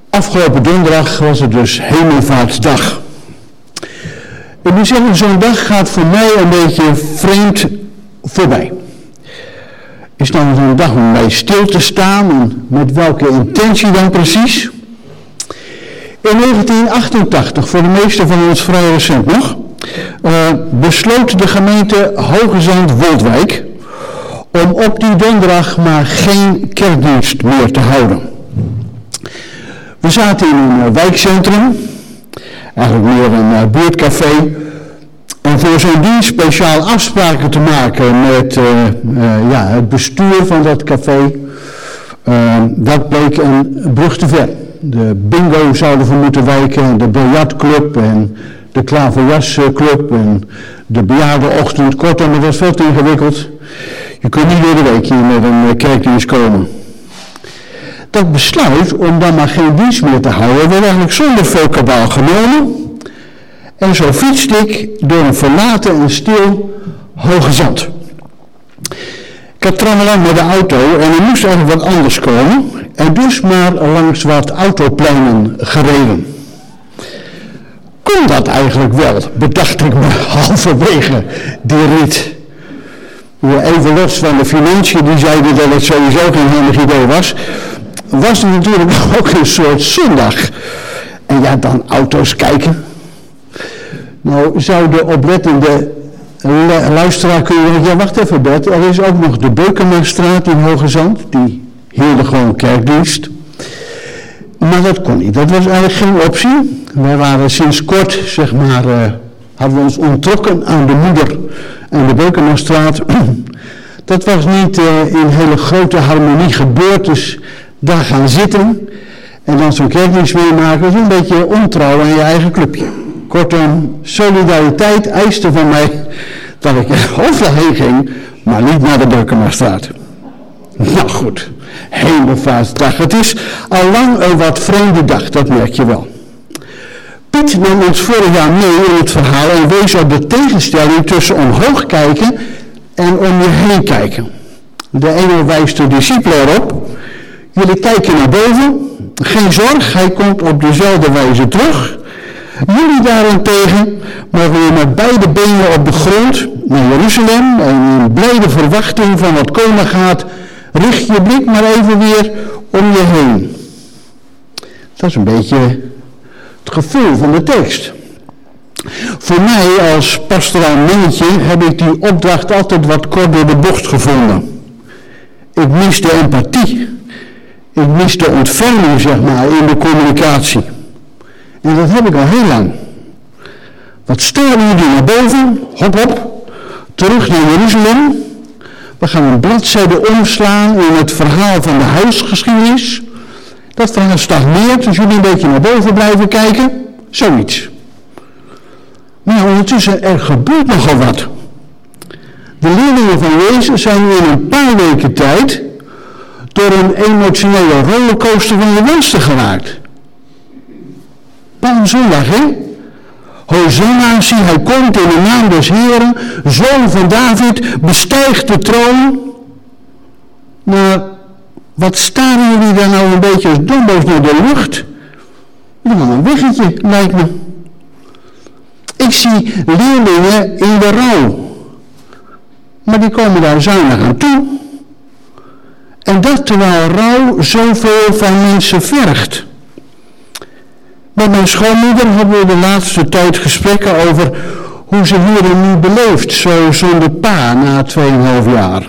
Afgelopen donderdag was het dus Hemelvaartsdag. Ik moet zeggen, zo'n dag gaat voor mij een beetje vreemd voorbij. Is dan zo'n dag om bij stil te staan en met welke intentie dan precies? In 1988, voor de meesten van ons vrij recent nog, besloot de gemeente Hoogezand-Woldwijk om op die donderdag maar geen kerkdienst meer te houden. We zaten in een wijkcentrum, eigenlijk meer een buurtcafé, en voor zo'n dienst speciaal afspraken te maken met het bestuur van dat café, dat bleek een brug te ver. De bingo zouden voor moeten wijken, de biljartclub en de klaverjasclub en de bejaardenochtend. Kortom, het was veel te ingewikkeld. Je kunt niet door de week hier met een kerkdienst komen. Dat besluit om dan maar geen dienst meer te houden werd eigenlijk zonder veel kabaal genomen. En zo fietste ik door een verlaten en stil Hoogezand. Ik had trammeland met de auto en er moest eigenlijk wat anders komen. En dus maar langs wat autopleinen gereden. Kon dat eigenlijk wel, bedacht ik me halverwege die rit. Even los van de financiën, die zeiden dat het sowieso geen handig idee was het natuurlijk ook een soort zondag. En ja, dan auto's kijken. Nou, zou de oplettende luisteraar kunnen zeggen, ja wacht even Bert, er is ook nog de Beukenmerstraat in Hoogezand, die hielden gewoon kerkdienst. Maar dat kon niet, dat was eigenlijk geen optie. Wij waren sinds kort, hadden we ons onttrokken aan de Moeder en de Beukenmerstraat. Dat was niet in hele grote harmonie gebeurd, dus daar gaan zitten en dan zo'n kerkdienst meemaken, is een beetje ontrouw aan je eigen clubje. Kortom, solidariteit eiste van mij dat ik er overal heen ging, maar niet naar de Beukenmerstraat. Nou goed, Hemelvaartsdag. Het is al lang een wat vreemde dag, dat merk je wel. Piet nam ons vorig jaar mee in het verhaal en wees op de tegenstelling tussen omhoog kijken en om je heen kijken. De ene wijst de discipelen erop. Jullie kijken naar boven, geen zorg, hij komt op dezelfde wijze terug. Jullie daarentegen mogen weer met beide benen op de grond naar Jeruzalem en in blijde verwachting van wat komen gaat, richt je blik maar even weer om je heen. Dat is een beetje het gevoel van de tekst. Voor mij als pastoraal mannetje heb ik die opdracht altijd wat kort door de bocht gevonden. Ik mis de empathie. Ik mis de ontferming, in de communicatie. En dat heb ik al heel lang. Wat staren jullie naar boven? Hop, hop. Terug naar Jeruzalem. We gaan een bladzijde omslaan in het verhaal van de huisgeschiedenis. Dat verhaal stagneert, dus jullie een beetje naar boven blijven kijken. Zoiets. Maar ondertussen, er gebeurt nogal wat. De leerlingen van Jezus zijn in een paar weken tijd door een emotionele rollercoaster van de wensen geraakt. Palmzondag, hè? Hosanna, zie hij komt in de naam des Heeren, zoon van David, bestijgt de troon. Maar wat staren jullie daar nou een beetje als dombo's naar de lucht? Dan een weggetje, lijkt me. Ik zie leerlingen in de rouw. Maar die komen daar zuinig aan toe. En dat terwijl rouw zoveel van mensen vergt. Met mijn schoonmoeder hebben we de laatste tijd gesprekken over hoe ze hier nu beleeft, zo zonder pa na 2,5 jaar.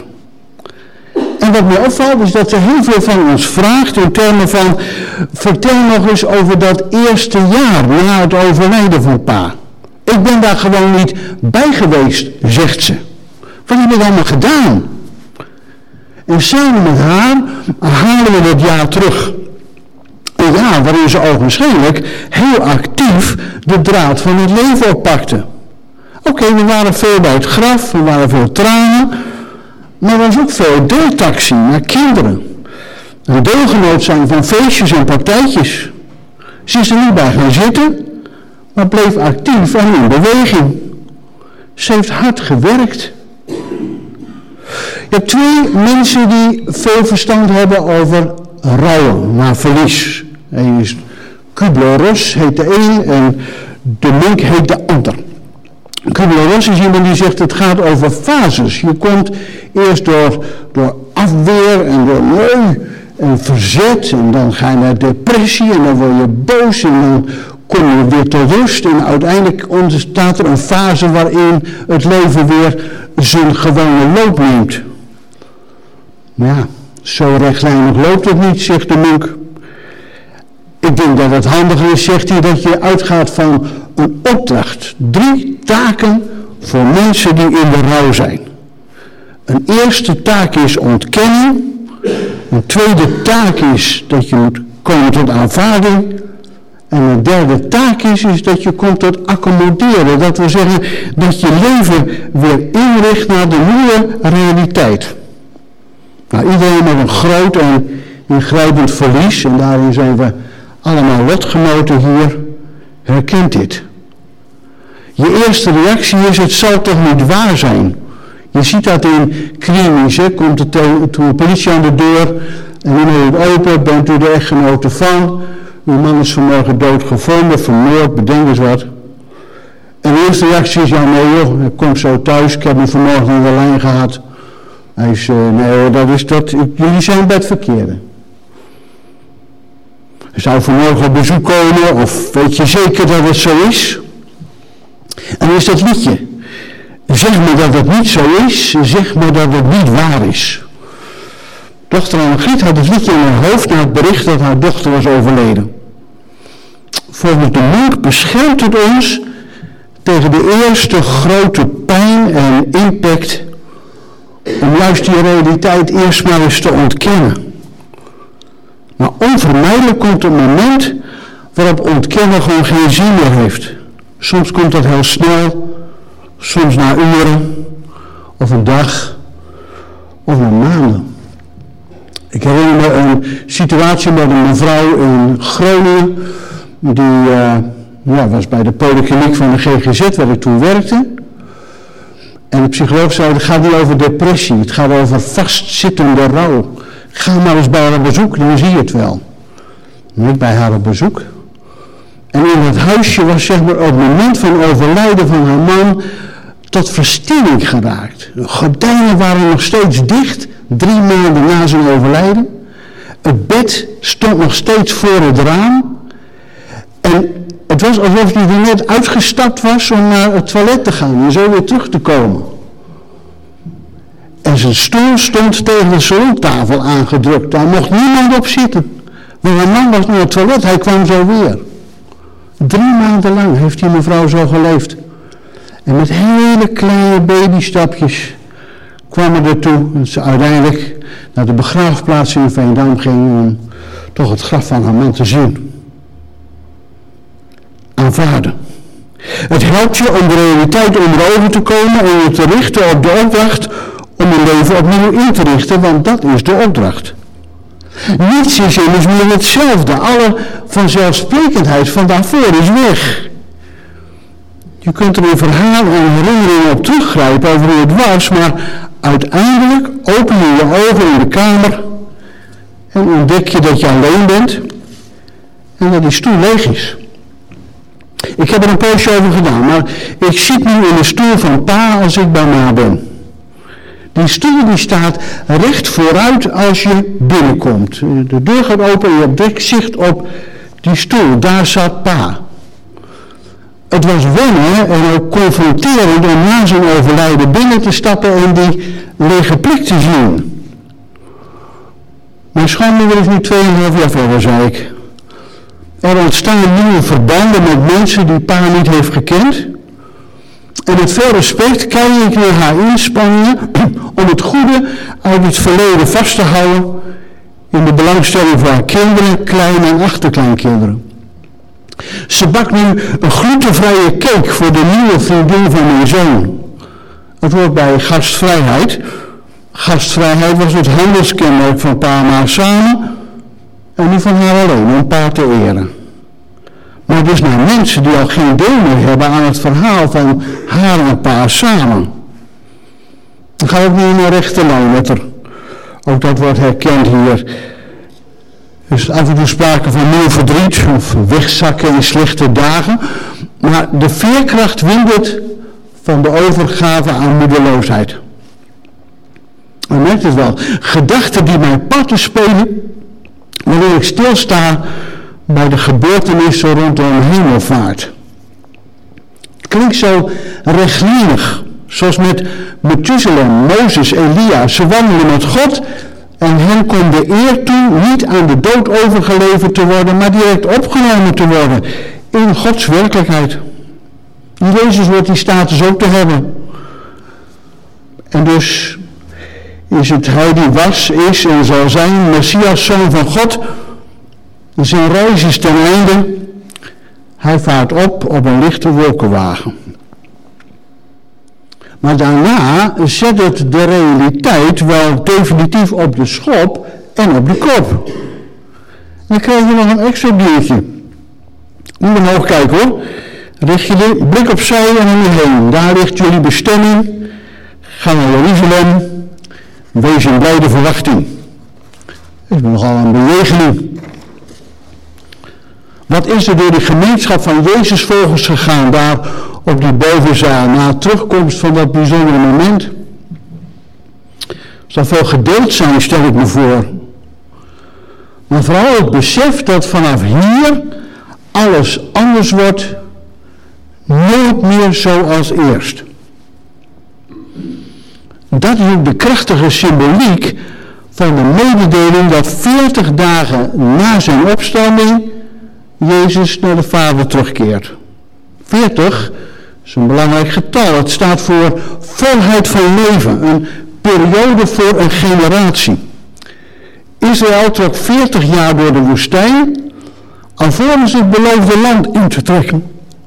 En wat mij opvalt is dat ze heel veel van ons vraagt in termen van, vertel nog eens over dat eerste jaar na het overlijden van pa. Ik ben daar gewoon niet bij geweest, zegt ze. Wat heb ik allemaal gedaan? En samen met haar halen we dat jaar terug. Een jaar waarin ze ogenschijnlijk heel actief de draad van het leven oppakte. Oké, we waren veel bij het graf, we waren veel tranen, maar er was ook veel deeltaxie naar kinderen. Een deelgenoot zijn van feestjes en partijtjes. Ze is er niet bij gaan zitten, maar bleef actief en in beweging. Ze heeft hard gewerkt. Je hebt 2 mensen die veel verstand hebben over rouwen, naar verlies. Eén is Kubler-Ross heet de een en de Munk heet de ander. Kubler-Ross is iemand die zegt het gaat over fases. Je komt eerst door afweer en door en verzet en dan ga je naar depressie en dan word je boos en dan kom je weer tot rust en uiteindelijk ontstaat er een fase waarin het leven weer zijn gewone loop neemt. Maar ja, zo rechtlijnig loopt het niet, zegt de Munk. Ik denk dat het handiger is, zegt hij, dat je uitgaat van een opdracht. 3 taken voor mensen die in de rouw zijn. Een eerste taak is ontkenning. Een tweede taak is dat je moet komen tot aanvaarding. En een derde taak is dat je komt tot accommoderen. Dat wil zeggen dat je leven weer inricht naar de nieuwe realiteit. Nou, iedereen met een groot en ingrijpend verlies, en daarin zijn we allemaal lotgenoten hier, herkent dit. Je eerste reactie is, het zal toch niet waar zijn. Je ziet dat in krimis, komt de politie aan de deur en dan heet het open, bent u de echtgenote van, uw man is vanmorgen dood gevonden, vermoord, bedenk eens wat. En de eerste reactie is, ja nee joh, hij komt zo thuis, ik heb hem vanmorgen aan de lijn gehad. Hij is, jullie zijn bij het verkeerde. Hij zou vanmorgen op bezoek komen, of weet je zeker dat het zo is? En dan is dat liedje. Zeg me dat het niet zo is, zeg me dat het niet waar is. Dochter Annegriet had het liedje in haar hoofd na het bericht dat haar dochter was overleden. Volgens de Munk beschermt het ons tegen de eerste grote pijn en impact om juist die realiteit eerst maar eens te ontkennen. Maar onvermijdelijk komt het moment waarop ontkennen gewoon geen zin meer heeft. Soms komt dat heel snel, soms na uren, of een dag, of na maanden. Ik herinner me een situatie met een mevrouw in Groningen, die was bij de polykliniek van de GGZ waar ik toen werkte. En de psycholoog zei, het gaat niet over depressie, het gaat over vastzittende rouw. Ga maar eens bij haar op bezoek, dan zie je het wel. En ik bij haar op bezoek. En in het huisje was zeg maar op het moment van overlijden van haar man tot verstilling geraakt. De gordijnen waren nog steeds dicht, 3 maanden na zijn overlijden. Het bed stond nog steeds voor het raam. En het was alsof hij er net uitgestapt was om naar het toilet te gaan en zo weer terug te komen. En zijn stoel stond tegen de salontafel aangedrukt. Daar mocht niemand op zitten. Want mijn man was naar het toilet, hij kwam zo weer. 3 maanden lang heeft die mevrouw zo geleefd. En met hele kleine babystapjes kwamen ertoe dat ze uiteindelijk naar de begraafplaats in Veendam ging om toch het graf van haar man te zien. Aanvaarden. Het helpt je om de realiteit onder ogen te komen en je te richten op de opdracht om je leven opnieuw in te richten, want dat is de opdracht. Niets is immers meer hetzelfde. Alle vanzelfsprekendheid van daarvoor is weg. Je kunt er in verhaal en herinneringen op teruggrijpen over hoe het was, maar uiteindelijk open je je ogen in de kamer en ontdek je dat je alleen bent en dat die stoel leeg is. Ik heb er een poosje over gedaan, maar ik zit nu in de stoel van pa als ik bij ma ben. Die stoel die staat recht vooruit als je binnenkomt. De deur gaat open en je hebt direct zicht op die stoel. Daar zat pa. Het was wennen en ook confronterend om na zijn overlijden binnen te stappen en die lege plek te zien. Mijn schoonmoeder is nu 2,5 jaar verder, zei ik. Er ontstaan nieuwe verbanden met mensen die pa niet heeft gekend. En met veel respect kijk ik naar haar inspanningen om het goede uit het verleden vast te houden in de belangstelling voor haar kinderen, klein- en achterkleinkinderen. Ze bakt nu een glutenvrije cake voor de nieuwe vriendin van mijn zoon. Het wordt bij gastvrijheid. Gastvrijheid was het handelskenmerk van pa en ma samen en nu van haar alleen, om pa te eren. Maar dus naar mensen die al geen deel meer hebben aan het verhaal van haar en pa samen. Dan ga ik niet in een rechte lijn met haar. Ook dat wordt herkend hier. Er is af en toe sprake van nieuw verdriet of wegzakken in slechte dagen. Maar de veerkracht wint het van de overgave aan moedeloosheid. U merkt het wel. Gedachten die mij parten spelen wanneer ik stilsta bij de gebeurtenissen rondom hemelvaart. Het klinkt zo rechtlijnig. Zoals met Methuselem, Mozes, Elia. Ze wandelen met God en hen komt de eer toe niet aan de dood overgeleverd te worden, maar direct opgenomen te worden in Gods werkelijkheid. Jezus wordt die status ook te hebben. En dus is het hij die was, is en zal zijn, Messias, Zoon van God. Zijn reis is ten einde. Hij vaart op een lichte wolkenwagen. Maar daarna zet het de realiteit wel definitief op de schop en op de kop. Dan krijg je nog een extra diertje. Moet omhoog kijken hoor. Richt je de blik opzij en om je heen. Daar ligt jullie bestemming. Ga naar Jeruzalem. Wees in blijde verwachting. Dat is nogal een beweging. Wat is er door de gemeenschap van Jezus volgens gegaan daar op die bovenzaal na terugkomst van dat bijzondere moment? Er zal veel gedeeld zijn, stel ik me voor. Maar vooral het besef dat vanaf hier alles anders wordt, nooit meer zoals eerst. Dat is ook de krachtige symboliek van de mededeling dat 40 dagen na zijn opstanding Jezus naar de Vader terugkeert. 40 is een belangrijk getal. Het staat voor volheid van leven, een periode voor een generatie. Israël trok 40 jaar door de woestijn, alvorens het beloofde land in te trekken.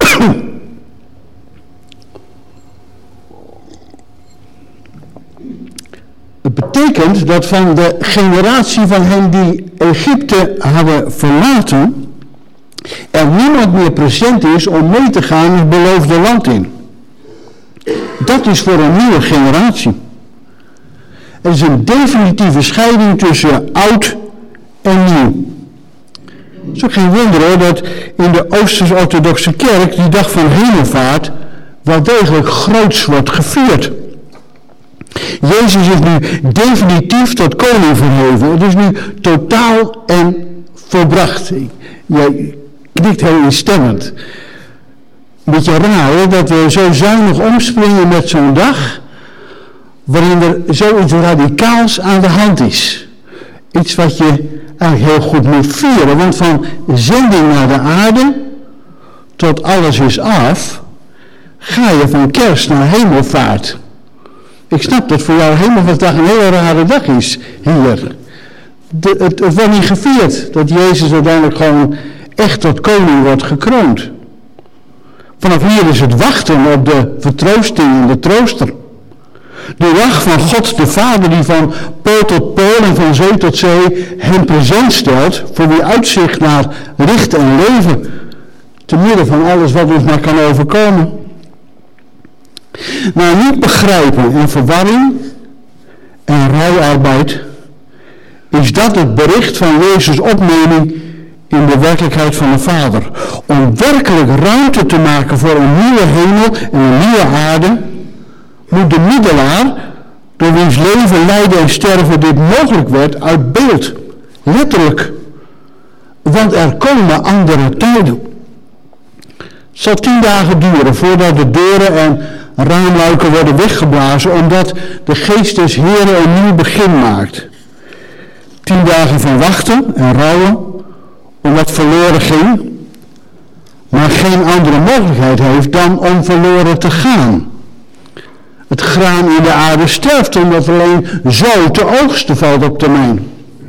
Het betekent dat van de generatie van hen die Egypte hadden verlaten, er niemand meer present is om mee te gaan het beloofde land in. Dat is voor een nieuwe generatie. Er is een definitieve scheiding tussen oud en nieuw. Het is ook geen wonder hoor dat in de Oosters-orthodoxe kerk die dag van hemelvaart wel degelijk groots wordt gevierd. Jezus is nu definitief tot koning verheven. Het is nu totaal en volbracht. Jij knikt heel instemmend. Een beetje raar hè, dat we zo zuinig omspringen met zo'n dag waarin er zoiets radicaals aan de hand is. Iets wat je eigenlijk heel goed moet vieren, want van zending naar de aarde tot alles is af, ga je van kerst naar hemelvaart. Ik snap dat voor jou hemelvaartdag een hele rare dag is hier. Het wordt niet gevierd dat Jezus uiteindelijk gewoon echt tot koning wordt gekroond. Vanaf hier is het wachten op de vertroosting en de trooster. De wacht van God de Vader die van pool tot pool en van zee tot zee hem present stelt voor wie uitzicht naar licht en leven te midden van alles wat ons maar kan overkomen. Maar niet begrijpen en verwarring en rouwarbeid is dat het bericht van Jezus' opneming in de werkelijkheid van de Vader. Om werkelijk ruimte te maken voor een nieuwe hemel en een nieuwe aarde, moet de middelaar, door wiens leven, lijden en sterven dit mogelijk werd, uit beeld. Letterlijk. Want er komen andere tijden. Het zal 10 dagen duren voordat de deuren en raamluiken worden weggeblazen, omdat de geest des Heren een nieuw begin maakt. 10 dagen van wachten en rouwen, omdat verloren ging, maar geen andere mogelijkheid heeft dan om verloren te gaan. Het graan in de aarde sterft, omdat alleen zo te oogsten valt op termijn.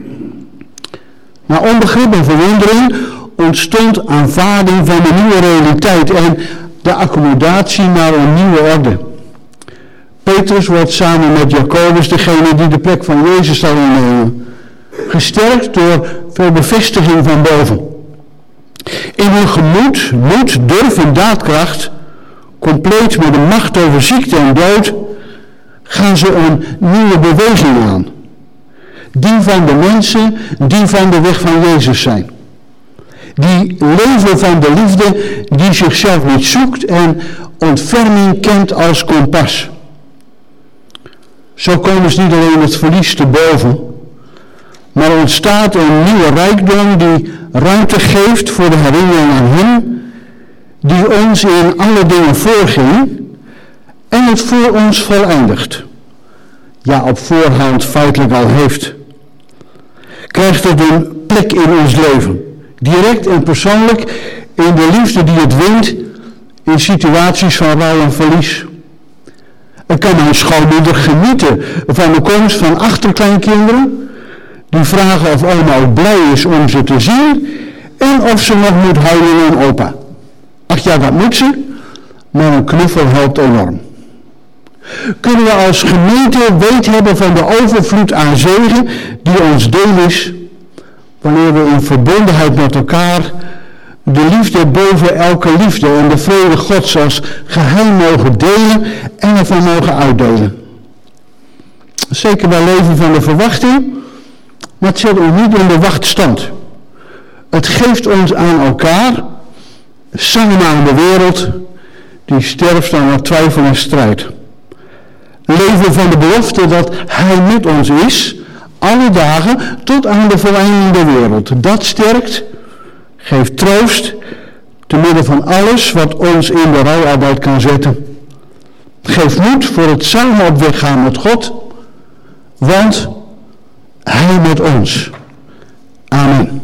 Na onbegrip en verwondering ontstond aanvaarding van de nieuwe realiteit en de accommodatie naar een nieuwe orde. Petrus wordt samen met Jacobus degene die de plek van Jezus zal innemen. Gesterkt door veel bevestiging van boven. In hun gemoed, moed, durf en daadkracht, compleet met de macht over ziekte en dood, gaan ze een nieuwe beweging aan. Die van de mensen die van de weg van Jezus zijn. Die leven van de liefde die zichzelf niet zoekt en ontferming kent als kompas. Zo komen ze niet alleen het verlies te boven, maar er ontstaat een nieuwe rijkdom die ruimte geeft voor de herinnering aan Hem, die ons in alle dingen voorging en het voor ons voleindigt. Ja, op voorhand feitelijk al heeft. Krijgt het een plek in ons leven. Direct en persoonlijk in de liefde die het wint in situaties van rouw en verlies. Er kan mijn schoonmoeder genieten van de komst van achterkleinkinderen die vragen of oma ook blij is om ze te zien en of ze nog moet huilen aan opa. Ach ja, dat moet ze, maar een knuffel helpt enorm. Kunnen we als gemeente weet hebben van de overvloed aan zegen die ons deel is, wanneer we in verbondenheid met elkaar de liefde boven elke liefde en de vrede Gods als geheim mogen delen en ervan mogen uitdelen. Zeker bij leven van de verwachting, maar het zet ons niet in de wachtstand. Het geeft ons aan elkaar, samen aan de wereld, die sterft aan het twijfel en strijd. Leven van de belofte dat Hij met ons is, alle dagen tot aan de voleinding der wereld. Dat sterkt, geeft troost, te midden van alles wat ons in de rouwarbeid kan zetten. Geef moed voor het samen op weg gaan met God, want Hij met ons. Amen.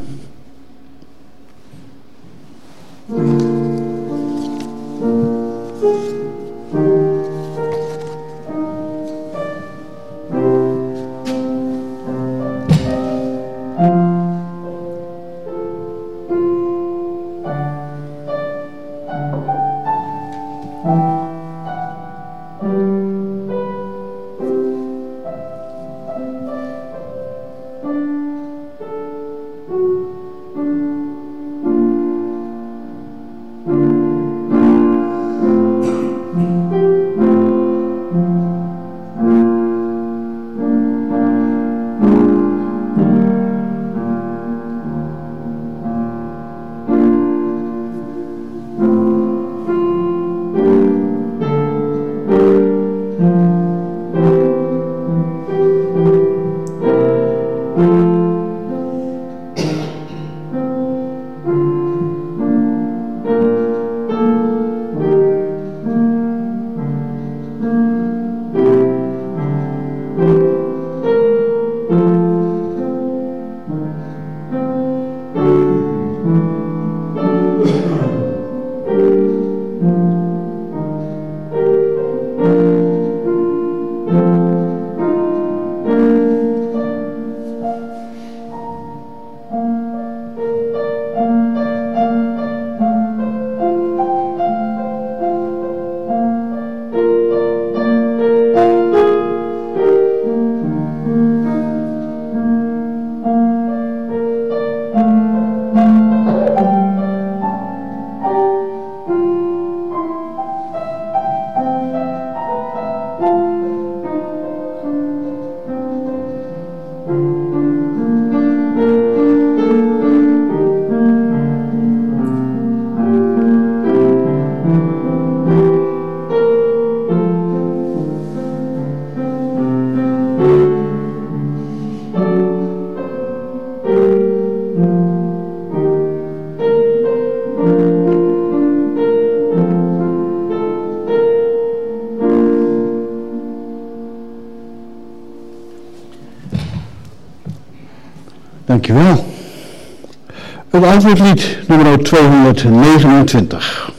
Dankjewel. Het antwoordlied nummer 229.